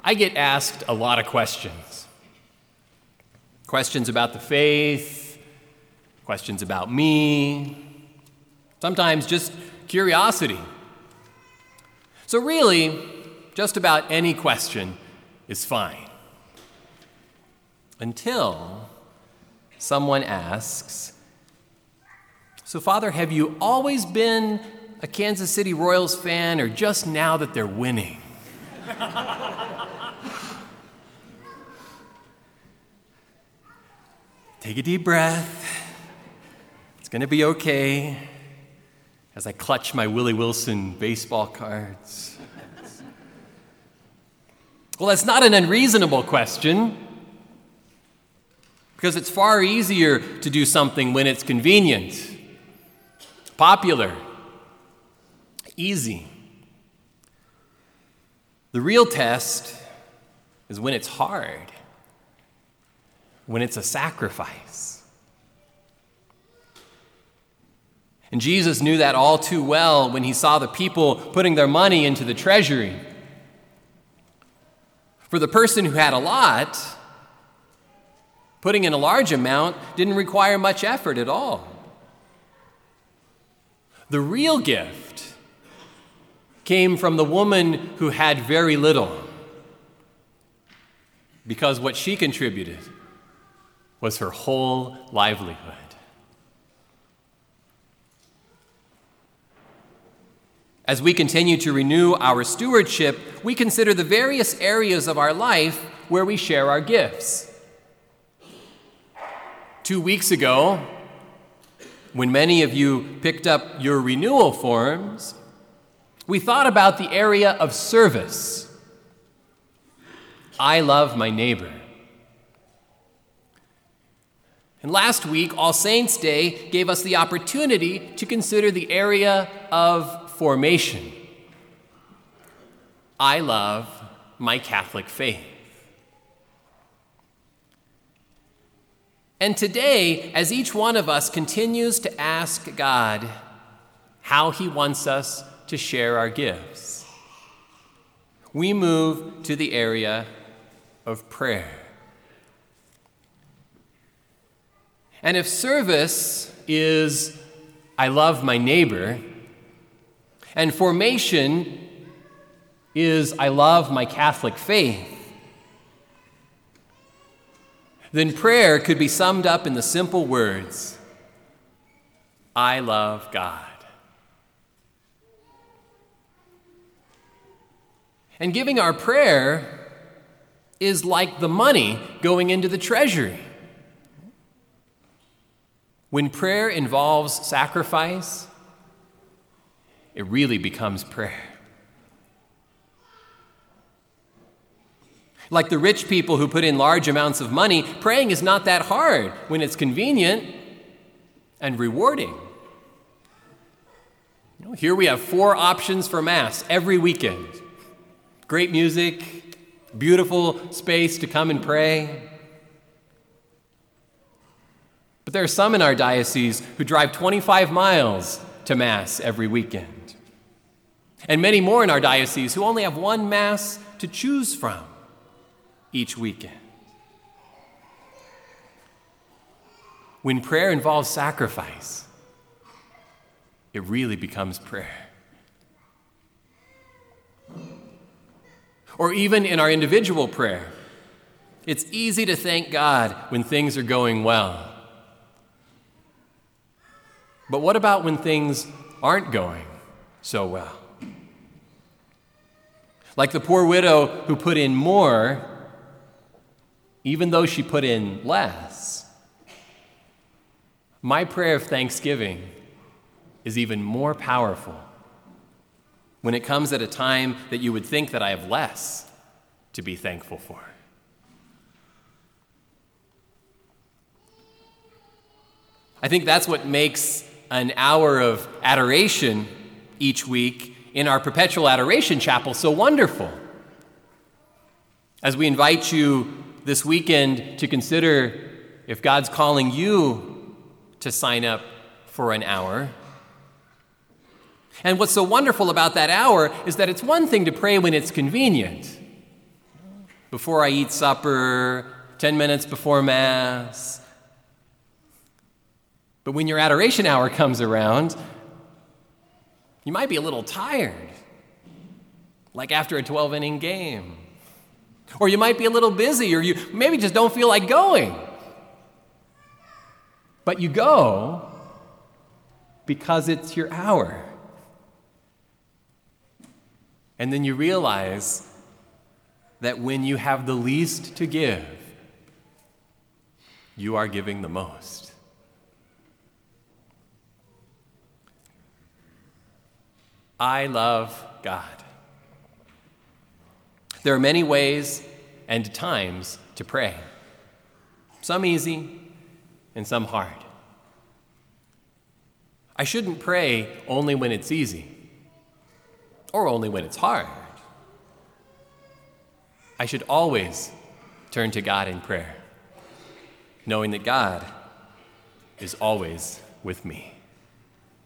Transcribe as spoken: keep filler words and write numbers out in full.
I get asked a lot of questions. Questions about the faith, questions about me, sometimes just curiosity. So really, just about any question is fine. Until someone asks, "So Father, have you always been a Kansas City Royals fan or just now that they're winning?" Take a deep breath. It's going to be okay as I clutch my Willie Wilson baseball cards. Well, that's not an unreasonable question, because it's far easier to do something when it's convenient, popular, easy. The real test is when it's hard, when it's a sacrifice. And Jesus knew that all too well when he saw the people putting their money into the treasury. For the person who had a lot, putting in a large amount didn't require much effort at all. The real gift came from the woman who had very little, because what she contributed was her whole livelihood. As we continue to renew our stewardship, we consider the various areas of our life where we share our gifts. Two weeks ago, when many of you picked up your renewal forms, we thought about the area of service. I love my neighbor. And last week, All Saints' Day gave us the opportunity to consider the area of formation. I love my Catholic faith. And today, as each one of us continues to ask God how he wants us to share our gifts, we move to the area of prayer. And if service is I love my neighbor, and formation is I love my Catholic faith, then prayer could be summed up in the simple words, I love God. And giving our prayer is like the money going into the treasury. When prayer involves sacrifice, it really becomes prayer. Like the rich people who put in large amounts of money, praying is not that hard when it's convenient and rewarding. You know, here we have four options for Mass every weekend. Great music, beautiful space to come and pray. But there are some in our diocese who drive twenty-five miles to Mass every weekend. And many more in our diocese who only have one Mass to choose from each weekend. When prayer involves sacrifice, it really becomes prayer. Or even in our individual prayer, it's easy to thank God when things are going well. But what about when things aren't going so well? Like the poor widow who put in more, even though she put in less. My prayer of thanksgiving is even more powerful when it comes at a time that you would think that I have less to be thankful for. I think that's what makes an hour of adoration each week in our Perpetual Adoration Chapel so wonderful. As we invite you this weekend to consider if God's calling you to sign up for an hour. And what's so wonderful about that hour is that it's one thing to pray when it's convenient. before I eat supper, ten minutes before Mass. But when your adoration hour comes around, you might be a little tired, like after a twelve-inning game. Or you might be a little busy, or you maybe just don't feel like going. But you go because it's your hour. And then you realize that when you have the least to give, you are giving the most. I love God. There are many ways and times to pray. Some easy and some hard. I shouldn't pray only when it's easy or only when it's hard. I should always turn to God in prayer, knowing that God is always with me.